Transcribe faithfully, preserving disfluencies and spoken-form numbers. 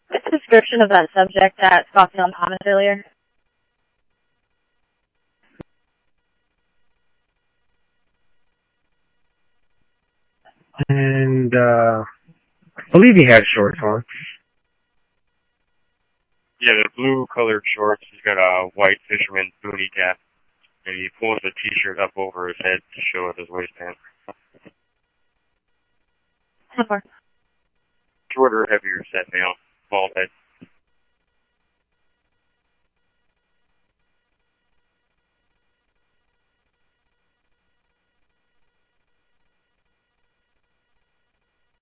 What's the description of that subject at Scottsdale and Thomas earlier? And, uh, I believe he had shorts on. Yeah, the blue-colored shorts. He's got a white fisherman boonie cap, and he pulls the T-shirt up over his head to show it his waistband. ten four. Shorter, heavier set male, bald head.